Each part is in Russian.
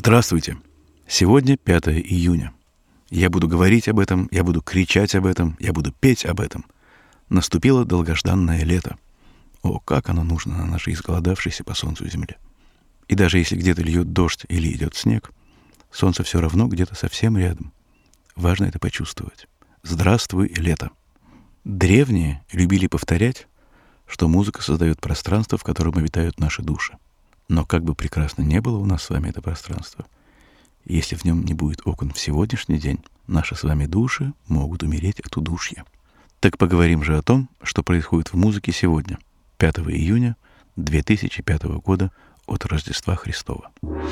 Здравствуйте! Сегодня 5 июня. Я буду говорить об этом, я буду кричать об этом, я буду петь об этом. Наступило долгожданное лето. О, как оно нужно на нашей изголодавшейся по солнцу земле. И даже если где-то льет дождь или идет снег, солнце все равно где-то совсем рядом. Важно это почувствовать. Здравствуй, лето! Древние любили повторять, что музыка создает пространство, в котором обитают наши души. Но как бы прекрасно не было у нас с вами это пространство, если в нем не будет окон в сегодняшний день, наши с вами души могут умереть от удушья. Так поговорим же о том, что происходит в музыке сегодня, 5 июня 2005 года от Рождества Христова.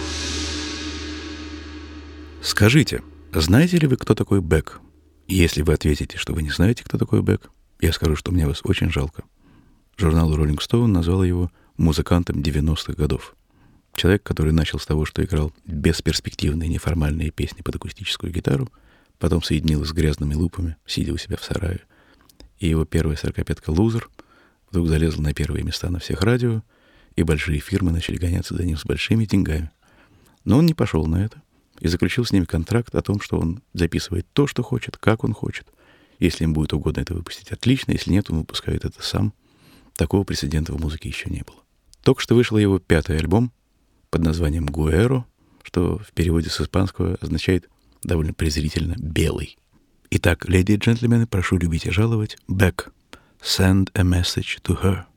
Скажите, знаете ли вы, кто такой Бек? Если вы ответите, что вы не знаете, кто такой Бек, я скажу, что мне вас очень жалко. Журнал Rolling Stone назвал его музыкантом 90-х годов. Человек, который начал с того, что играл бесперспективные неформальные песни под акустическую гитару, потом соединил их с грязными лупами, сидя у себя в сарае. И его первая сорокопятка «Лузер» вдруг залезла на первые места на всех радио, и большие фирмы начали гоняться за ним с большими деньгами. Но он не пошел на это и заключил с ними контракт о том, что он записывает то, что хочет, как он хочет. Если им будет угодно это выпустить, отлично, если нет, он выпускает это сам. Такого прецедента в музыке еще не было. Только что вышел его 5-й альбом под названием «Гуэро», что в переводе с испанского означает довольно презрительно «белый». Итак, леди и джентльмены, прошу любить и жаловать Бек. «Send a message to her».